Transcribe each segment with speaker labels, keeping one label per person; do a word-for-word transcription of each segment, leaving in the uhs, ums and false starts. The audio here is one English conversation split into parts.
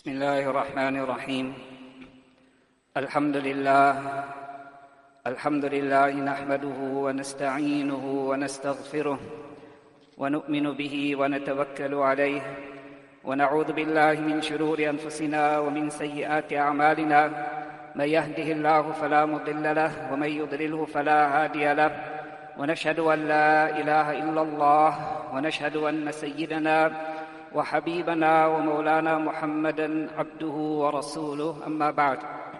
Speaker 1: بسم الله الرحمن الرحيم الحمد لله الحمد لله نحمده ونستعينه ونستغفره ونؤمن به ونتوكل عليه ونعوذ بالله من شرور أنفسنا ومن سيئات أعمالنا من يهده الله فلا مضل له ومن يضلله فلا هادي له ونشهد أن لا إله إلا الله ونشهد أن سيدنا وحبيبنا ومولانا محمدا عبده ورسوله أما بعد.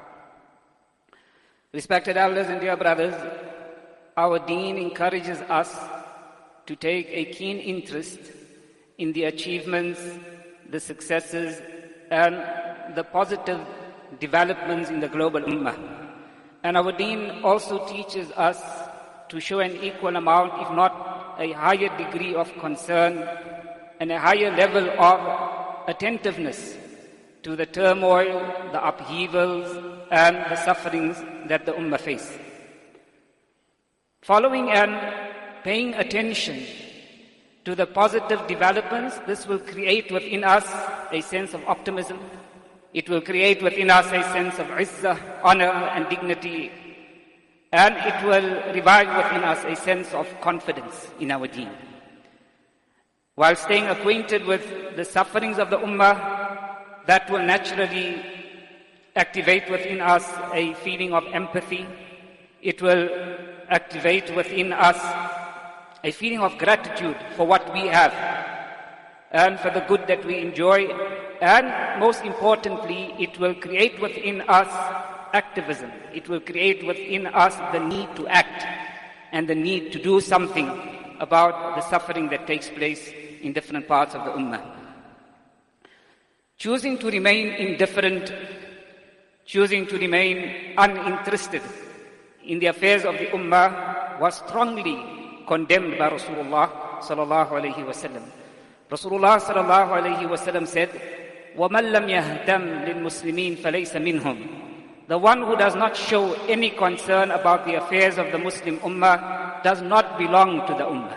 Speaker 1: Respected elders and dear brothers, our deen encourages us to take a keen interest in the achievements, the successes, and the positive developments in the global ummah. And our deen also teaches us to show an equal amount, if not a higher degree of concern and a higher level of attentiveness to the turmoil, the upheavals, and the sufferings that the ummah face. Following and paying attention to the positive developments, this will create within us a sense of optimism. It will create within us a sense of izzah, honor, and dignity. And it will revive within us a sense of confidence in our deen. While staying acquainted with the sufferings of the ummah, that will naturally activate within us a feeling of empathy. It will activate within us a feeling of gratitude for what we have and for the good that we enjoy. And most importantly, it will create within us activism. It will create within us the need to act and the need to do something about the suffering that takes place in different parts of the ummah. Choosing to remain indifferent, choosing to remain uninterested in the affairs of the ummah was strongly condemned by Rasulullah sallallahu alayhi wa sallam. Rasulullah sallallahu alayhi wa sallam said, وَمَنْ لَمْ يَهْتَمْ لِلْمُسْلِمِينَ فَلَيْسَ مِنْهُمْ. The one who does not show any concern about the affairs of the Muslim ummah does not belong to the ummah.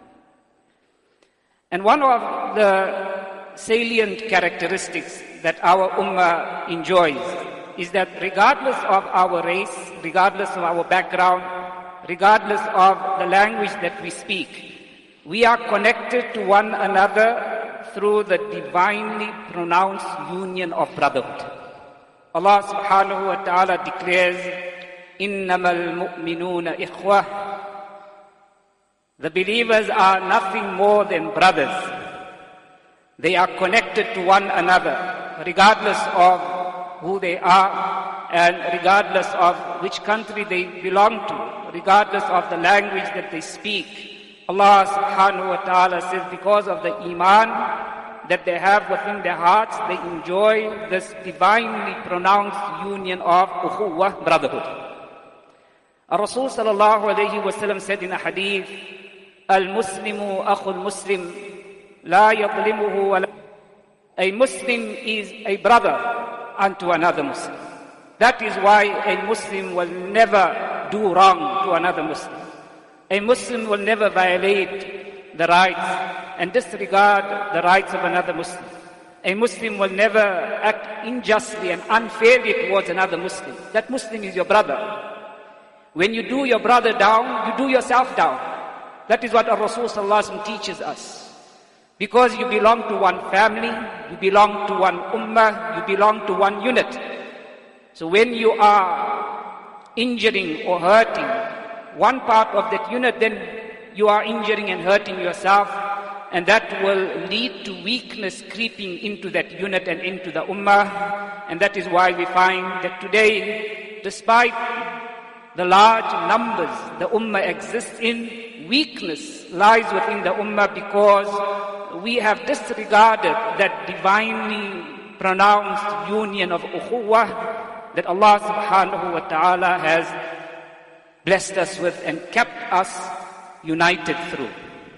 Speaker 1: And one of the salient characteristics that our ummah enjoys is that regardless of our race, regardless of our background, regardless of the language that we speak, we are connected to one another through the divinely pronounced union of brotherhood. Allah subhanahu wa ta'ala declares, إِنَّمَا الْمُؤْمِنُونَ إِخْوَةً. The believers are nothing more than brothers. They are connected to one another, regardless of who they are and regardless of which country they belong to, regardless of the language that they speak. Allah subhanahu wa ta'ala says because of the iman that they have within their hearts, they enjoy this divinely pronounced union of ukhuwah, brotherhood. Ar-Rasul sallallahu alayhi wa sallam said in a hadith, Al-Muslimu akhul Muslim, la yadlimuhu wa la. A Muslim is a brother unto another Muslim. That is why a Muslim will never do wrong to another Muslim. A Muslim will never violate the rights and disregard the rights of another Muslim. A Muslim will never act unjustly and unfairly towards another Muslim. That Muslim is your brother. When you do your brother down, you do yourself down. That is what our Rasul sallallahu alaihi wasallam teaches us. Because you belong to one family, you belong to one ummah, you belong to one unit. So when you are injuring or hurting one part of that unit, then you are injuring and hurting yourself, and that will lead to weakness creeping into that unit and into the ummah. And that is why we find that today, despite the large numbers the ummah exists in, weakness lies within the ummah because we have disregarded that divinely pronounced union of ukhuwah that Allah subhanahu wa ta'ala has blessed us with and kept us united through.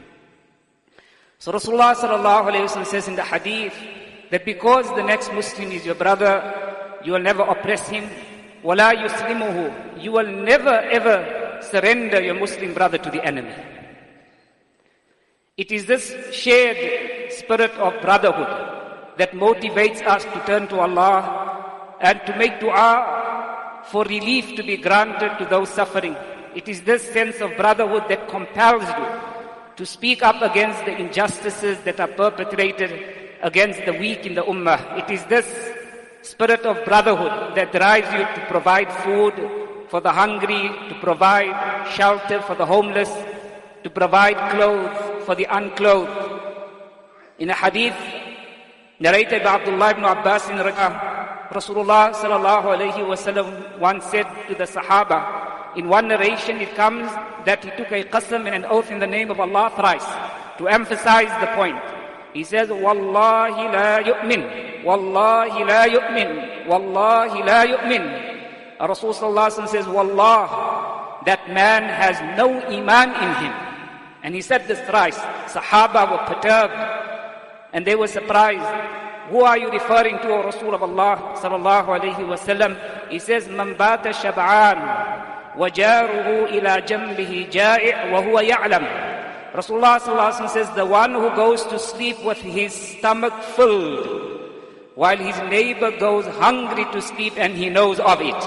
Speaker 1: So Rasulullah sallallahu alayhi wa sallam says in the hadith that because the next Muslim is your brother, you will never oppress him. وَلَا يُسْلِمُهُ. You will never ever surrender your Muslim brother to the enemy. It is this shared spirit of brotherhood that motivates us to turn to Allah and to make dua for relief to be granted to those suffering. It is this sense of brotherhood that compels you to speak up against the injustices that are perpetrated against the weak in the ummah. It is this spirit of brotherhood that drives you to provide food for the hungry, to provide shelter for the homeless, to provide clothes for the unclothed. In a hadith narrated by Abdullah ibn Abbas in Rasulullah sallallahu alayhi wa sallam once said to the Sahaba, in one narration it comes that he took a qasam and an oath in the name of Allah thrice to emphasize the point. He says, Wallahi la yu'min, Wallahi la yu'min, Wallahi la yu'min. Rasul sallallahu alayhi wa sallam says, Wallah, that man has no iman in him. And he said this thrice. Sahaba were perturbed and they were surprised. Who are you referring to, O Rasul of Allah sallallahu alayhi wa sallam? He says, Man bata shab'an وَجَارُهُ إِلَى جَنْبِهِ جَائِعْ وَهُوَ يَعْلَمُ. Rasulullah sallallahu alaihi wasallam says, the one who goes to sleep with his stomach filled, while his neighbor goes hungry to sleep and he knows of it.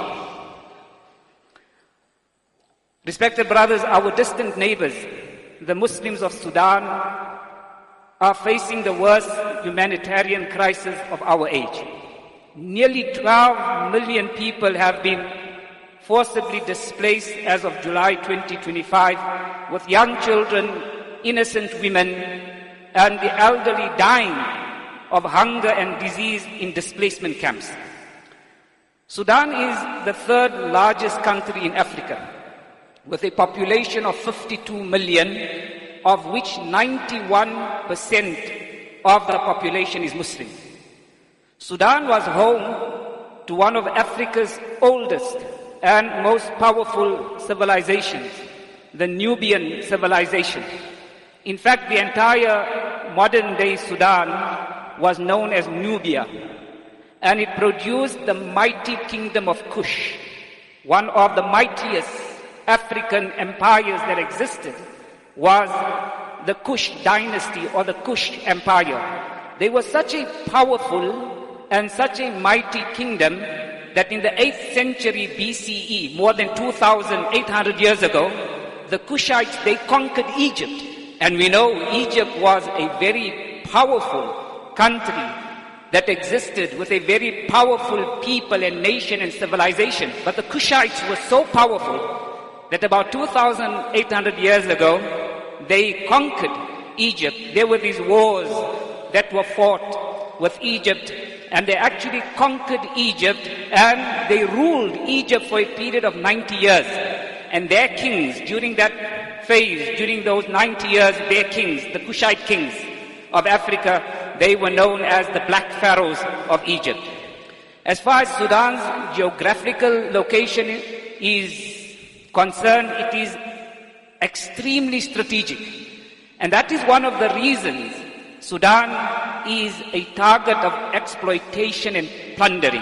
Speaker 1: Respected brothers, our distant neighbors, the Muslims of Sudan, are facing the worst humanitarian crisis of our age. Nearly twelve million people have been forcibly displaced as of July twenty twenty-five, with young children, innocent women, and the elderly dying of hunger and disease in displacement camps. Sudan is the third largest country in Africa, with a population of fifty-two million, of which ninety-one percent of the population is Muslim. Sudan was home to one of Africa's oldest and most powerful civilizations, the Nubian civilization. In fact, the entire modern-day Sudan was known as Nubia, and it produced the mighty kingdom of Kush, one of the mightiest African empires that existed was the Kush dynasty or the Kush empire. They were such a powerful and such a mighty kingdom that in the eighth century B C E, more than two thousand eight hundred years ago, the Kushites, they conquered Egypt. And we know Egypt was a very powerful country that existed with a very powerful people and nation and civilization. But the Kushites were so powerful that about two thousand eight hundred years ago, they conquered Egypt. There were these wars that were fought with Egypt, and they actually conquered Egypt, and they ruled Egypt for a period of ninety years. And their kings, during that phase, during those ninety years, their kings, the Kushite kings of Africa, they were known as the Black Pharaohs of Egypt. As far as Sudan's geographical location is concerned, it is extremely strategic. And that is one of the reasons Sudan is a target of exploitation and plundering.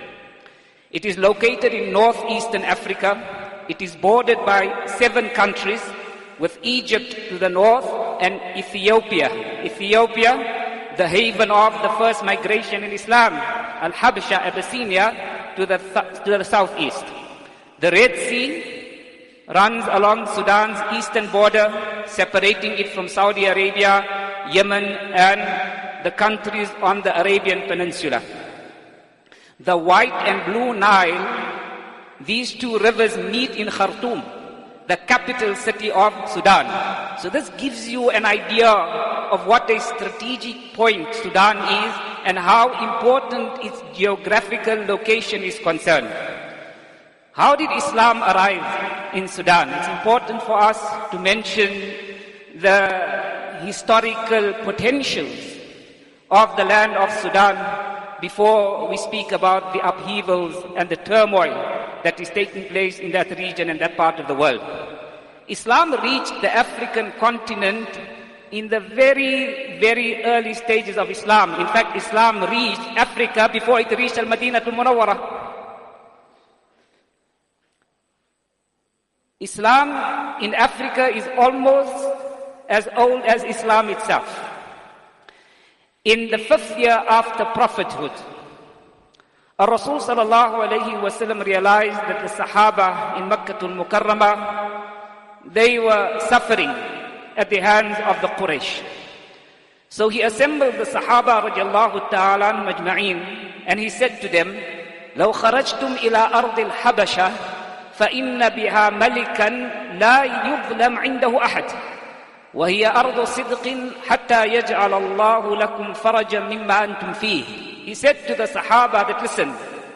Speaker 1: It is located in northeastern Africa. It is bordered by seven countries, with Egypt to the north and Ethiopia. Ethiopia, the haven of the first migration in Islam, Al-Habsha, Abyssinia, to the, th- to the southeast. The Red Sea runs along Sudan's eastern border, separating it from Saudi Arabia, Yemen, and the countries on the Arabian Peninsula. The White and Blue Nile, these two rivers meet in Khartoum, the capital city of Sudan. So this gives you an idea of what a strategic point Sudan is and how important its geographical location is concerned. How did Islam arrive in Sudan? It's important for us to mention the historical potentials of the land of Sudan before we speak about the upheavals and the turmoil that is taking place in that region and that part of the world. Islam reached the African continent in the very, very early stages of Islam. In fact, Islam reached Africa before it reached Al-Madinah al-Munawwarah. Islam in Africa is almost as old as Islam itself. In the fifth year after prophethood, Rasul sallallahu alayhi wasallam realized that the Sahaba in Makkah al-Mukarramah, they were suffering at the hands of the Quraysh. So he assembled the Sahaba radiallahu ta'ala majma'in, and he said to them, لو خرجتم إلى أرض الحبشة فإن بها ملكا لا يظلم عنده أحد وهي أرض صدق حتى يجعل الله لكم فرجا مما أنتم فيه. He said to the Sahaba that, listen,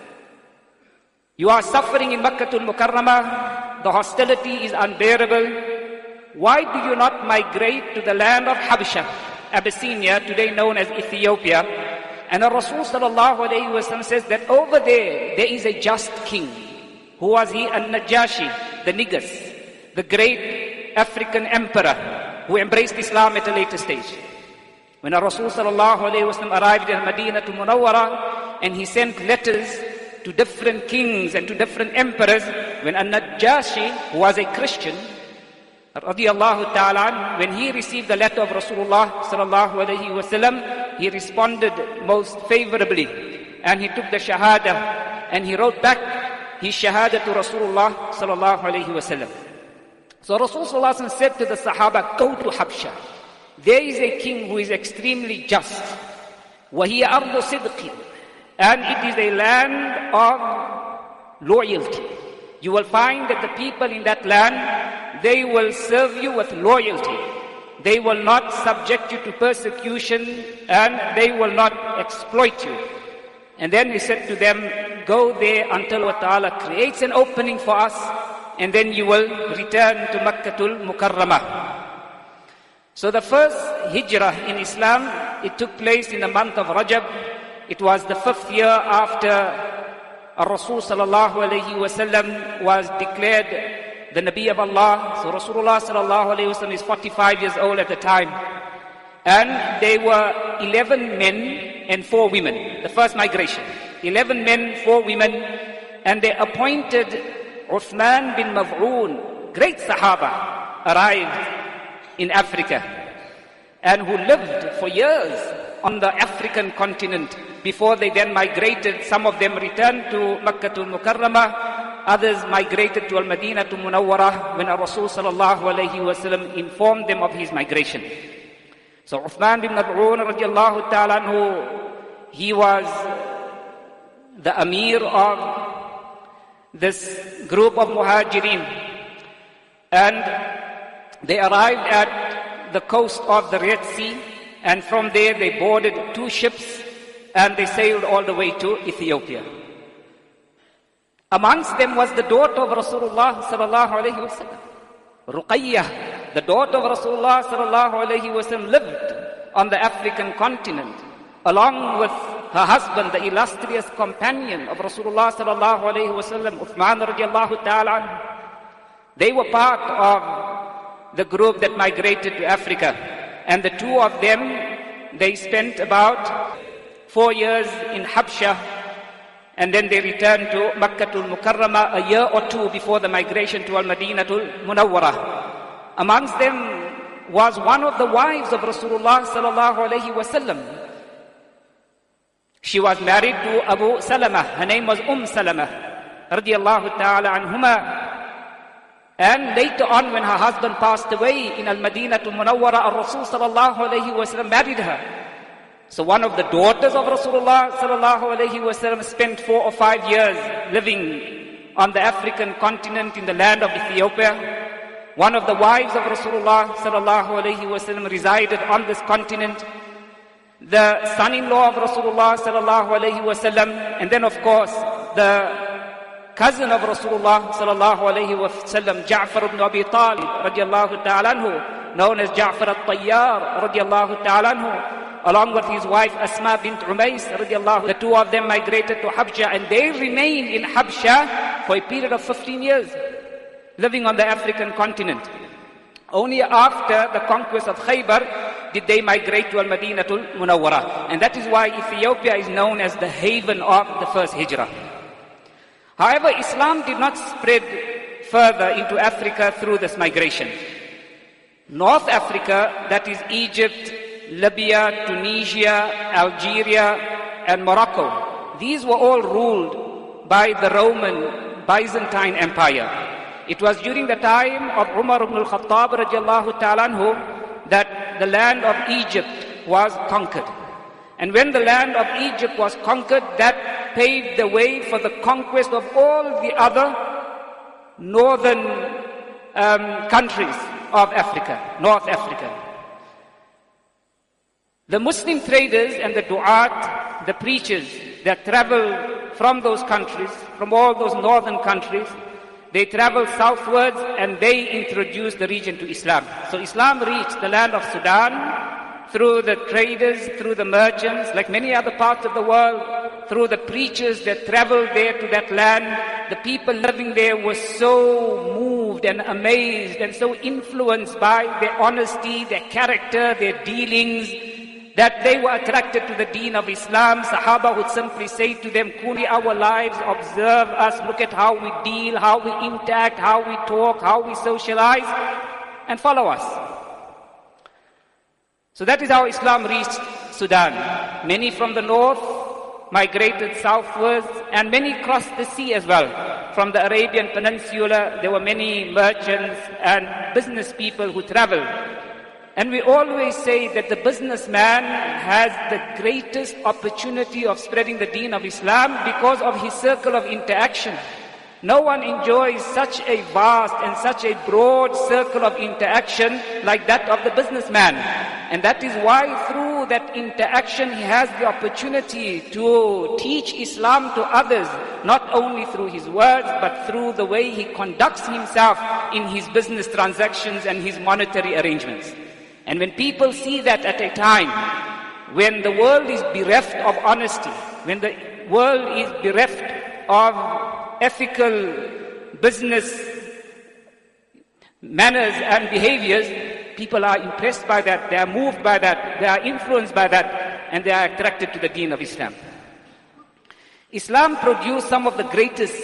Speaker 1: you are suffering in Makkah al-Mukarramah, the hostility is unbearable. Why do you not migrate to the land of Habasha, Abyssinia, today known as Ethiopia? And the Rasul sallallahu alayhi wa sallam says that over there, there is a just king. Who was he? An-Najashi, the Negus, the great African emperor who embraced Islam at a later stage. When the Rasul sallallahu alayhi wa sallam arrived in Medina to Munawwara, and he sent letters to different kings and to different emperors, when An-Najashi, who was a Christian, radiyallahu ta'ala, when he received the letter of Rasulullah sallallahu alayhi wa sallam, he responded most favorably, and he took the shahada, and he wrote back his shahada to Rasulullah sallallahu alayhi wa sallam. So Rasulullah sallallahu alayhi wa sallam said to the Sahaba, go to Habsha. There is a king who is extremely just. وَهِيَ أَرْضُ صِدْقٍ, and it is a land of loyalty. You will find that the people in that land, they will serve you with loyalty. They will not subject you to persecution, and they will not exploit you. And then he said to them, go there until Allah Ta'ala creates an opening for us, and then you will return to Makkatul Mukarramah. So the first hijrah in Islam, it took place in the month of Rajab. It was the fifth year after Rasul sallallahu alayhi wa sallam was declared the Nabi of Allah. So Rasulullah sallallahu alayhi wa sallam is forty-five years old at the time. And they were eleven men and four women. The first migration. eleven men, four women. And they appointed Uthman bin Maf'un, great Sahaba, arrived in Africa, and who lived for years on the African continent before they then migrated. Some of them returned to Makkah al-Mukarramah, others migrated to Al-Madinah to Munawwara when Rasul sallallahu alayhi wa sallam informed them of his migration. So Uthman bin Maf'un radiallahu ta'ala anhu, he was the Amir of this group of Muhajirin, and they arrived at the coast of the Red Sea, and from there they boarded two ships and they sailed all the way to Ethiopia. Amongst them was the daughter of Rasulullah sallallahu alayhi wa sallam, Ruqayyah. The daughter of Rasulullah sallallahu alayhi wa sallam lived on the African continent along with her husband, the illustrious companion of Rasulullah sallallahu alayhi wa sallam, Uthman radiallahu ta'ala. They were part of the group that migrated to Africa. And the two of them, they spent about four years in Habsha, and then they returned to Makkah al-Mukarramah a year or two before the migration to Al-Madinah al-Munawwara. Amongst them was one of the wives of Rasulullah sallallahu alayhi wa sallam. She was married to Abu Salama. Her name was Umm Salama radiyallahu ta'ala anhuma. And later on, when her husband passed away in Al-Madinah to Munawwara, Al-Rasul sallallahu alayhi wa sallam married her. So one of the daughters of Rasulullah sallallahu alayhi wa sallam spent four or five years living on the African continent in the land of Ethiopia. One of the wives of Rasulullah sallallahu alayhi wa sallam resided on this continent. The son-in-law of Rasulullah sallallahu alayhi wa sallam, and then of course the cousin of Rasulullah sallallahu alayhi wa sallam, Ja'far ibn Abi Talib radiallahu ta'ala anhu, known as Ja'far al-Tayyar radiallahu ta'ala anhu, along with his wife Asma bint Umays radiallahu. The two of them migrated to Habsha, and they remained in Habsha for a period of fifteen years, living on the African continent. Only after the conquest of Khaybar did they migrate to Al-Madinah al-Munawwara. And that is why Ethiopia is known as the haven of the first hijrah. However, Islam did not spread further into Africa through this migration. North Africa, that is Egypt Libya, Tunisia, Algeria, and Morocco. These were all ruled by the Roman Byzantine Empire. It was during the time of Umar ibn al-Khattab radiallahu ta'ala anhu that the land of Egypt was conquered. And when the land of Egypt was conquered, that paved the way for the conquest of all the other northern um, countries of Africa, North Africa. The Muslim traders and the du'at, the preachers that travel from those countries, from all those northern countries, they travel southwards and they introduce the region to Islam. So Islam reached the land of Sudan through the traders, through the merchants, like many other parts of the world, through the preachers that traveled there to that land. The people living there were so moved and amazed and so influenced by their honesty, their character, their dealings, that they were attracted to the deen of Islam. Sahaba would simply say to them, Kuni, our lives, observe us, look at how we deal, how we interact, how we talk, how we socialize, and follow us. So that is how Islam reached Sudan. Many from the north migrated southwards, and many crossed the sea as well. From the Arabian Peninsula, there were many merchants and business people who traveled. And we always say that the businessman has the greatest opportunity of spreading the deen of Islam because of his circle of interaction. No one enjoys such a vast and such a broad circle of interaction like that of the businessman. And that is why through that interaction he has the opportunity to teach Islam to others, not only through his words, but through the way he conducts himself in his business transactions and his monetary arrangements. And when people see that at a time when the world is bereft of honesty, when the world is bereft of ethical business manners and behaviors, people are impressed by that, they are moved by that, they are influenced by that, and they are attracted to the deen of Islam. Islam produced some of the greatest,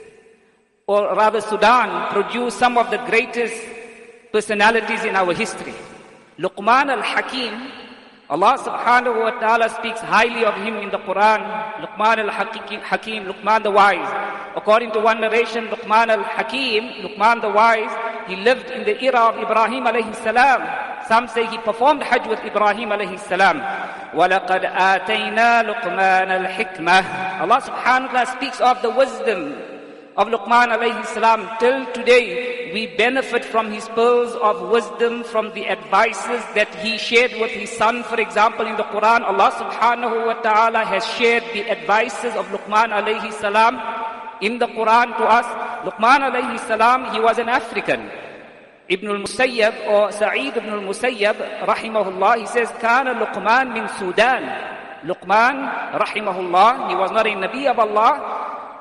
Speaker 1: or rather Sudan produced some of the greatest personalities in our history. Luqman al-Hakim, Allah subhanahu wa ta'ala speaks highly of him in the Quran. Luqman al-Hakim, Luqman the wise. According to one narration, Luqman al-Hakim, Luqman the wise, he lived in the era of Ibrahim alayhi salam. Some say he performed Hajj with Ibrahim alayhi salam. وَلَقَدْ آتَيْنَا لُقْمَانَ الْحِكْمَةِ. Allah subhanahu wa ta'ala speaks of the wisdom of Luqman alayhi salam. Till today, we benefit from his pearls of wisdom, from the advices that he shared with his son. For example, in the Quran, Allah subhanahu wa ta'ala has shared the advices of Luqman alayhi salam in the Quran to us. Luqman alayhi salam, he was an African. Ibn al-Musayyab, or Sa'id ibn al-Musayyab, rahimahullah, he says, Kana Luqman min Sudan. Luqman, rahimahullah, he was not a Nabi of Allah,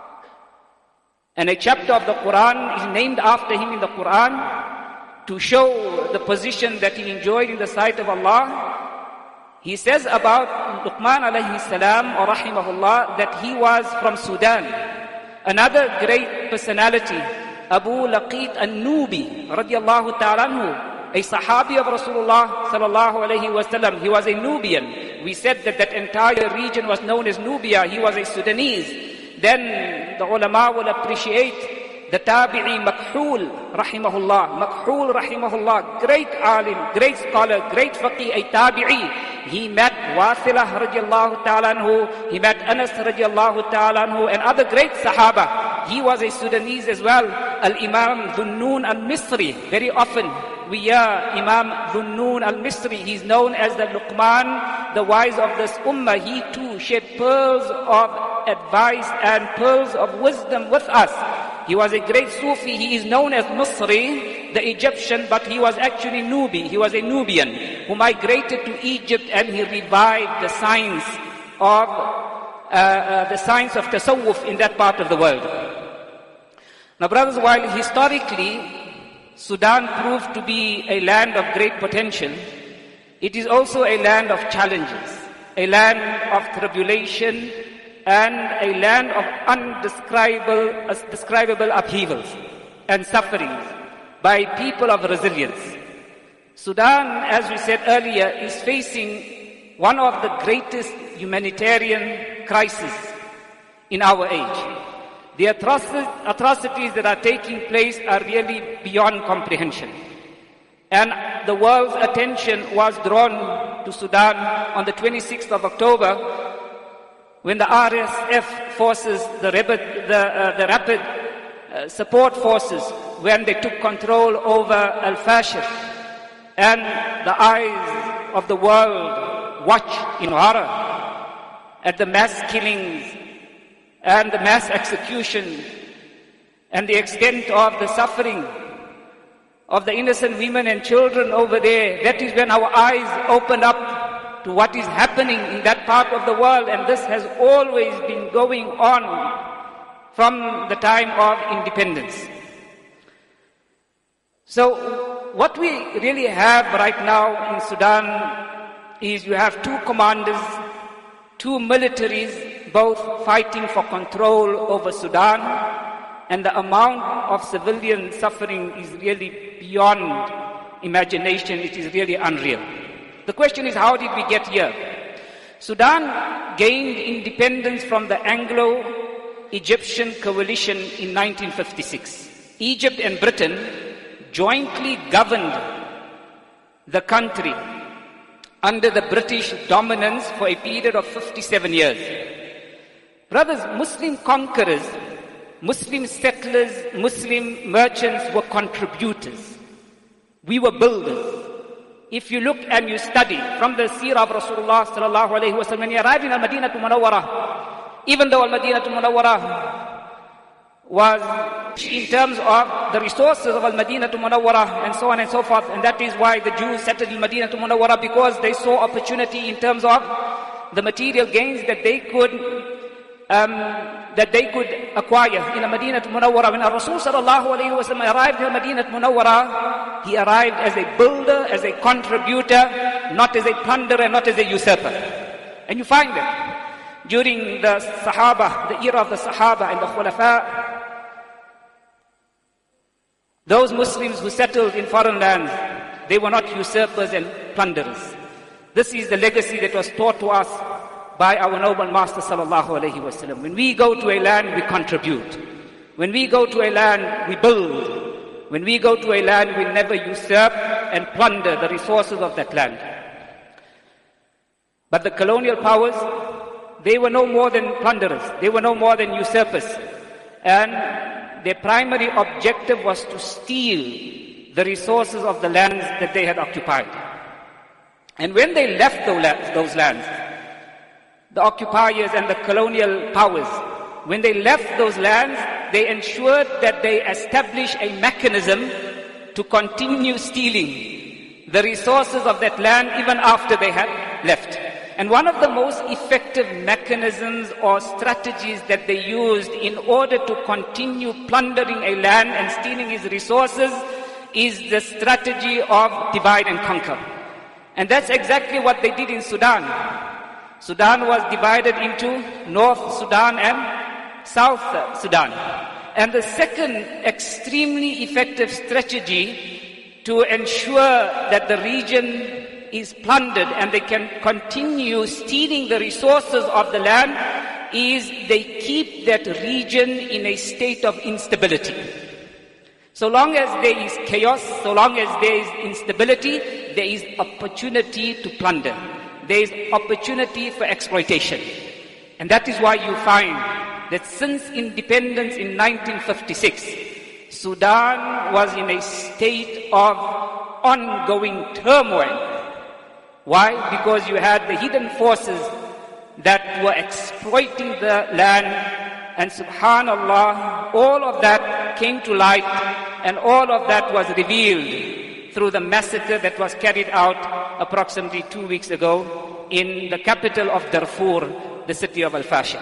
Speaker 1: and a chapter of the Quran is named after him in the Quran to show the position that he enjoyed in the sight of Allah. He says about Luqman alayhi salam, or rahimahullah, that he was from Sudan. Another great personality, Abu Laqit al-Nubi, radiallahu ta'ala anhu, a sahabi of Rasulullah sallallahu alayhi wasallam. He was a Nubian. We said that that entire region was known as Nubia. He was a Sudanese. Then the ulama will appreciate the tabi'i Makhul rahimahullah. Makhul rahimahullah, great alim, great scholar, great faqih, a tabi'i. He met Wasilah radiallahu ta'ala anhu, he met Anas radiallahu ta'ala anhu, and other great sahaba. He was a Sudanese as well. Al-Imam Dhunnun al-Misri, very often we hear Imam Dhunnun al-Misri. He's known as the Luqman, the wise of this ummah. He too shared pearls of advice and pearls of wisdom with us. He was a great Sufi. He is known as Misri, the Egyptian, but he was actually Nubi. He was a Nubian who migrated to Egypt, and he revived the science of uh, uh, the science of tasawwuf in that part of the world. Now, brothers, while historically Sudan proved to be a land of great potential, it is also a land of challenges, a land of tribulation, and a land of undescribable describable upheavals and sufferings by people of resilience. Sudan, as we said earlier, is facing one of the greatest humanitarian crises in our age. The atrocities that are taking place are really beyond comprehension. And the world's attention was drawn to Sudan on the twenty-sixth of October when the R S F forces, the rapid, the, uh, the rapid uh, support forces, when they took control over Al-Fashir. And the eyes of the world watch in horror at the mass killings and the mass execution and the extent of the suffering of the innocent women and children over there. That is when our eyes open up to what is happening in that part of the world, and this has always been going on from the time of independence. So what we really have right now in Sudan is you have two commanders, two militaries, both fighting for control over Sudan, and the amount of civilian suffering is really beyond imagination. It is really unreal. The question is, how did we get here? Sudan gained independence from the Anglo-Egyptian coalition in nineteen fifty-six. Egypt and Britain jointly governed the country under the British dominance for a period of fifty-seven years. Brothers, Muslim conquerors, Muslim settlers, Muslim merchants were contributors. We were builders. If you look and you study from the seerah of Rasulullah sallallahu alayhi wa sallam, when he arrived in Al-Madinah Munawwarah, even though Al-Madinah Munawwarah was in terms of the resources of Al-Madinah Munawwarah and so on and so forth, and that is why the Jews settled in Madinah Munawwarah, because they saw opportunity in terms of the material gains that they could um, that they could acquire in Madinah Munawwarah. When Rasul sallallahu alayhi wa sallam arrived in Madinah Munawwarah, he arrived as a builder, as a contributor, not as a plunderer, not as a usurper. And you find that during the Sahaba, the era of the Sahaba and the Khulafa, those Muslims who settled in foreign lands, they were not usurpers and plunderers. This is the legacy that was taught to us by our noble Master sallallahu alayhi wa sallam. When we go to a land, we contribute. When we go to a land, we build. When we go to a land, we never usurp and plunder the resources of that land. But the colonial powers, they were no more than plunderers. They were no more than usurpers. And their primary objective was to steal the resources of the lands that they had occupied. And when they left those lands, the occupiers and the colonial powers, when they left those lands, they ensured that they establish a mechanism to continue stealing the resources of that land even after they had left. And one of the most effective mechanisms or strategies that they used in order to continue plundering a land and stealing its resources is the strategy of divide and conquer. And that's exactly what they did in Sudan. Sudan was divided into North Sudan and South Sudan. And the second extremely effective strategy to ensure that the region is plundered and they can continue stealing the resources of the land is they keep that region in a state of instability. So long as there is chaos, so long as there is instability, there is opportunity to plunder. There is opportunity for exploitation. And that is why you find that since independence in nineteen fifty-six, Sudan was in a state of ongoing turmoil. Why? Because you had the hidden forces that were exploiting the land, and subhanallah, all of that came to light, and all of that was revealed through the massacre that was carried out approximately two weeks ago in the capital of Darfur, the city of Al-Fashir.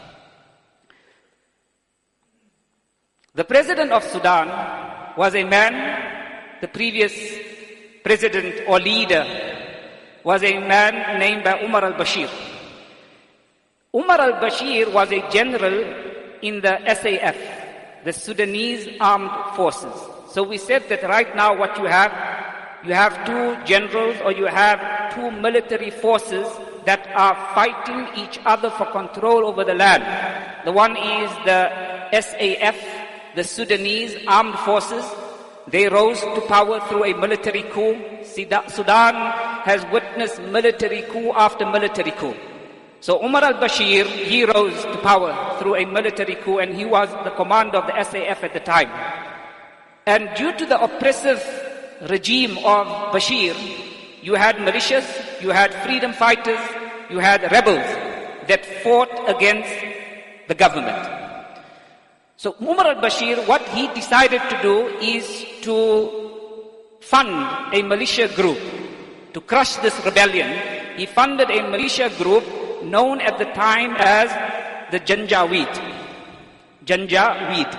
Speaker 1: The president of Sudan was a man, the previous president or leader was a man named by Umar al-Bashir. Umar al-Bashir was a general in the S A F, the Sudanese Armed Forces. So we said that right now what you have, you have two generals or you have two military forces that are fighting each other for control over the land. The one is the S A F, the Sudanese Armed Forces. They rose to power through a military coup. Sudan has witnessed military coup after military coup. So Umar al-Bashir, he rose to power through a military coup, and he was the commander of the S A F at the time. And due to the oppressive regime of Bashir, you had militias, you had freedom fighters, you had rebels that fought against the government. So Umar al-Bashir, what he decided to do is to fund a militia group to crush this rebellion. He funded a militia group known at the time as the Janjaweed. Janjaweed.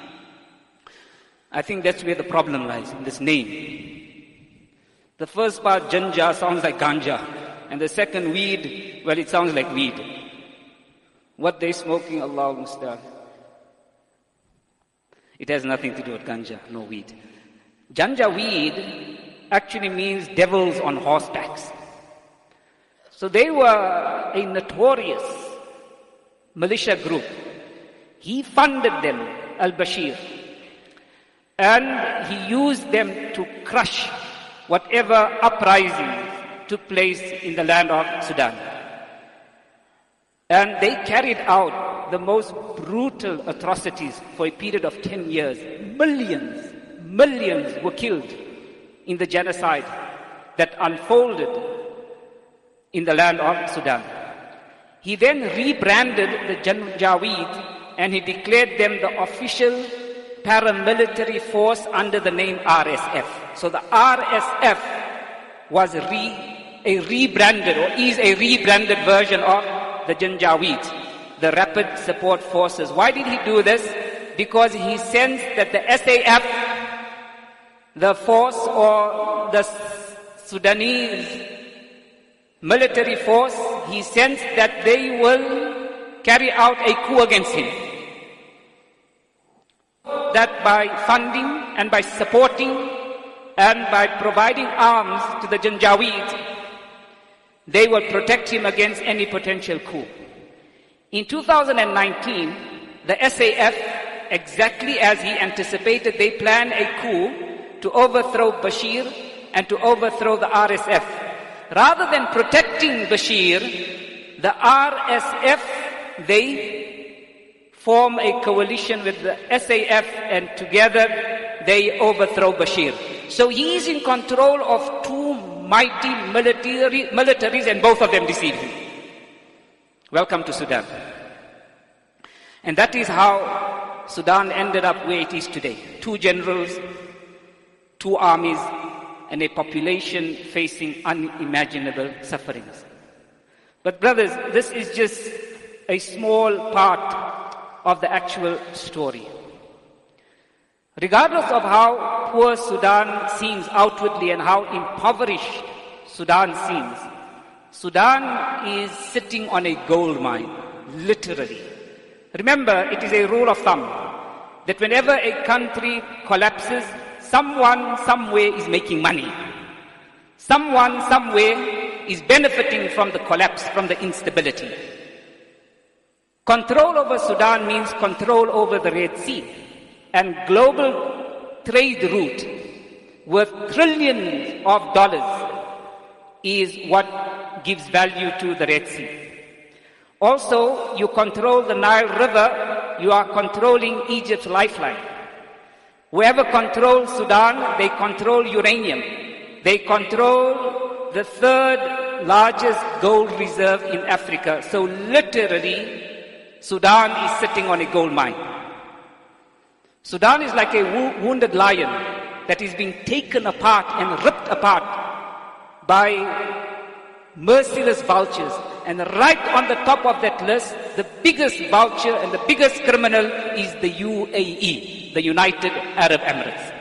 Speaker 1: I think that's where the problem lies, in this name. The first part, Janja, sounds like ganja. And the second, weed, well, it sounds like weed. What they smoking, Allah Musta'an. It has nothing to do with ganja, no weed. Janjaweed actually means devils on horsebacks. So they were a notorious militia group. He funded them, al-Bashir, and he used them to crush whatever uprisings took place in the land of Sudan. And they carried out the most brutal atrocities for a period of ten years. Millions, millions were killed in the genocide that unfolded in the land of Sudan. He then rebranded the Janjaweed and he declared them the official paramilitary force under the name R S F. So the R S F was re, a rebranded or is a rebranded version of the Janjaweed, the Rapid Support Forces. Why did he do this? Because he sensed that the S A F, the force or the Sudanese military force, he sensed that they will carry out a coup against him. That by funding and by supporting and by providing arms to the Janjaweed, they will protect him against any potential coup. In two thousand nineteen, the S A F, exactly as he anticipated, they planned a coup to overthrow Bashir and to overthrow the R S F. Rather than protecting Bashir, the R S F, they form a coalition with the S A F and together they overthrow Bashir. So he is in control of two mighty military, militaries and both of them deceive him. Welcome to Sudan. And that is how Sudan ended up where it is today. Two generals, two armies, and a population facing unimaginable sufferings. But brothers, this is just a small part of the actual story. Regardless of how poor Sudan seems outwardly and how impoverished Sudan seems, Sudan is sitting on a gold mine, literally. Remember, it is a rule of thumb that whenever a country collapses, someone somewhere is making money. Someone somewhere is benefiting from the collapse, from the instability. Control over Sudan means control over the Red Sea. And global trade route worth trillions of dollars is what gives value to the Red Sea. Also, you control the Nile River, you are controlling Egypt's lifeline. Whoever controls Sudan, they control uranium. They control the third largest gold reserve in Africa. So literally, Sudan is sitting on a gold mine. Sudan is like a wo- wounded lion that is being taken apart and ripped apart by merciless vultures. And right on the top of that list, the biggest vulture and the biggest criminal is the U A E, the United Arab Emirates.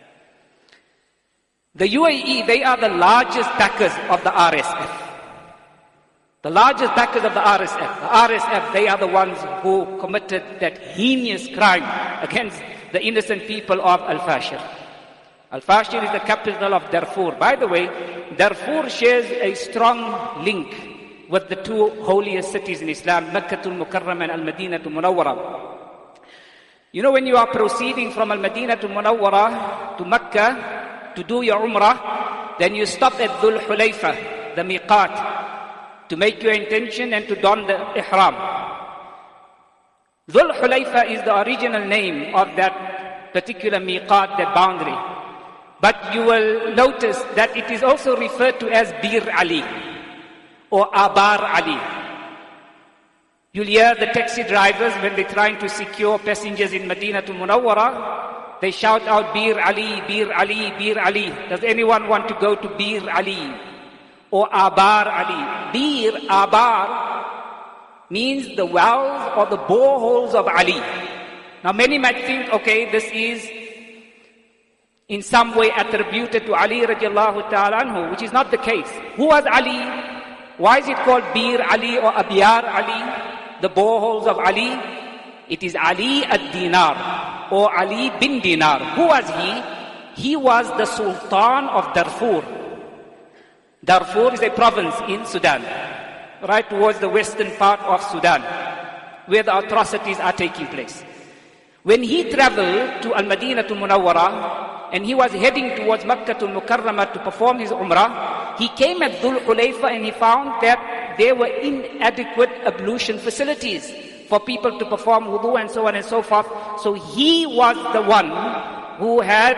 Speaker 1: The U A E, they are the largest backers of the R S F. The largest backers of the R S F. The R S F, they are the ones who committed that heinous crime against the innocent people of Al-Fashir. Al-Fashir is the capital of Darfur. By the way, Darfur shares a strong link with the two holiest cities in Islam, Makkatul Mukarram and Al-Madinatul Munawwara. You know, when you are proceeding from Al-Madinatul Munawwara to Makkah to do your Umrah, then you stop at Dhul Hulayfa, the miqat, to make your intention and to don the ihram. Dhul Hulayfa is the original name of that particular miqat, that boundary. But you will notice that it is also referred to as Bir Ali or Abar Ali. You'll hear the taxi drivers when they're trying to secure passengers in Madinatul Munawwara, they shout out Bir Ali, Bir Ali, Bir Ali. Does anyone want to go to Bir Ali or Abar Ali? Bir, Abar means the wells or the boreholes of Ali. Now many might think, okay, this is in some way attributed to Ali radiallahu ta'ala anhu, which is not the case. Who was Ali? Why is it called Bir Ali or Abiyar Ali? The boreholes of Ali? It is Ali ad-Dinar or Ali bin Dinar. Who was he? He was the Sultan of Darfur. Darfur is a province in Sudan, right towards the western part of Sudan, where the atrocities are taking place. When he traveled to Al-Madinatul Munawwara, and he was heading towards Makkatul Mukarramah to perform his Umrah, he came at Dhul Hulayfa and he found that there were inadequate ablution facilities for people to perform wudu and so on and so forth. So he was the one who had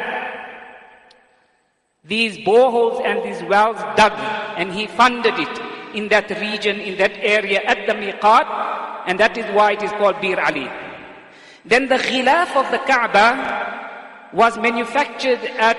Speaker 1: these boreholes and these wells dug, and he funded it in that region, in that area at the miqat, and that is why it is called Bir Ali. Then the ghilaf of the Kaaba was manufactured at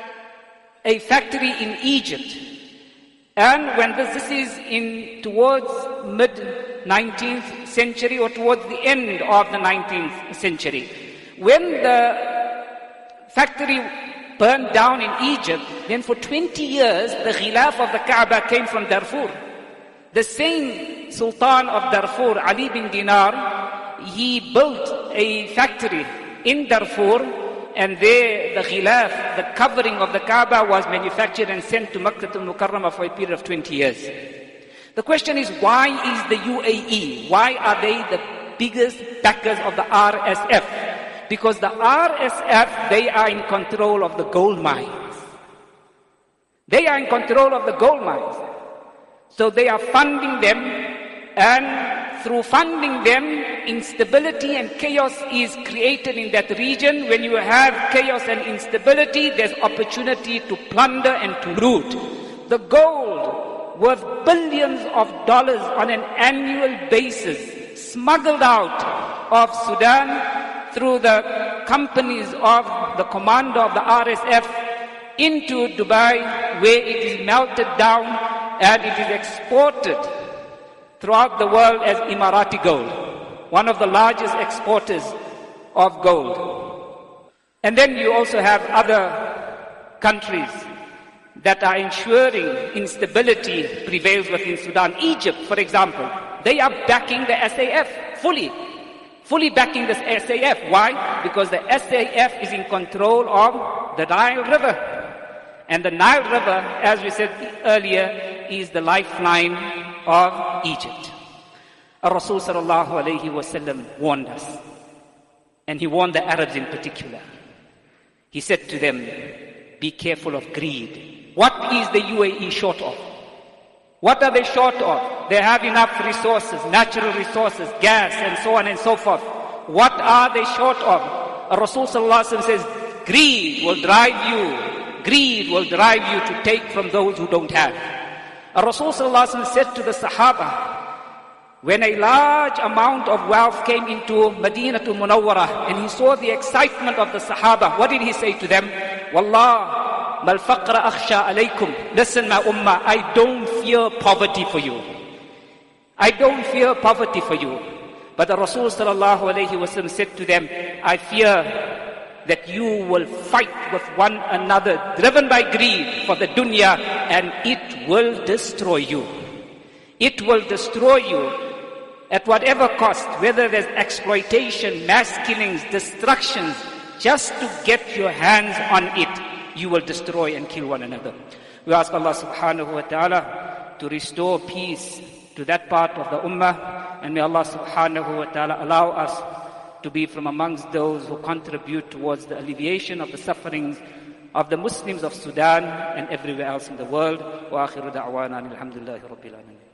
Speaker 1: a factory in Egypt. And when this, this is in towards mid nineteenth century or towards the end of the nineteenth century. When the factory burned down in Egypt, then for twenty years the ghilaf of the Kaaba came from Darfur. The same Sultan of Darfur, Ali bin Dinar, he built a factory in Darfur, and there the ghilaf, the covering of the Kaaba, was manufactured and sent to Makkah al-Mukarramah for a period of twenty years. The question is, why is the U A E, why are they the biggest backers of the R S F? Because the R S F, they are in control of the gold mines. They are in control of the gold mines. So they are funding them, and through funding them, instability and chaos is created in that region. When you have chaos and instability, there's opportunity to plunder and to loot. The gold, worth billions of dollars on an annual basis, smuggled out of Sudan through the companies of the commander of the R S F into Dubai, where it is melted down and it is exported throughout the world as Emirati gold, one of the largest exporters of gold. And then you also have other countries that are ensuring instability prevails within Sudan. Egypt, for example, they are backing the S A F fully, fully backing the S A F. Why? Because the S A F is in control of the Nile River. And the Nile River, as we said earlier, is the lifeline of Egypt. Ar-Rasul sallallahu alayhi wa sallam warned us, and he warned the Arabs in particular. He said to them, be careful of greed. What is the U A E short of? What are they short of? They have enough resources, natural resources, gas, and so on and so forth. What are they short of? Ar-Rasul sallallahu alayhi wa sallam says, greed will drive you, greed will drive you to take from those who don't have. Ar-Rasul sallallahu alayhi wa sallam said to the Sahaba, when a large amount of wealth came into Madinatul Munawwara and he saw the excitement of the Sahaba, what did he say to them? Wallah, mal faqra akhsha alaykum. Listen, my ummah, I don't fear poverty for you. I don't fear poverty for you. But the Rasul sallallahu alayhi wa sallam said to them, I fear that you will fight with one another, driven by greed for the dunya, and it will destroy you. It will destroy you at whatever cost, whether there's exploitation, mass killings, destructions, just to get your hands on it. you will destroy and kill one another. We ask Allah subhanahu wa ta'ala to restore peace to that part of the ummah, and may Allah subhanahu wa ta'ala allow us to be from amongst those who contribute towards the alleviation of the sufferings of the Muslims of Sudan and everywhere else in the world. Wa akhiru da'wana alhamdulillahi rabbil alamin.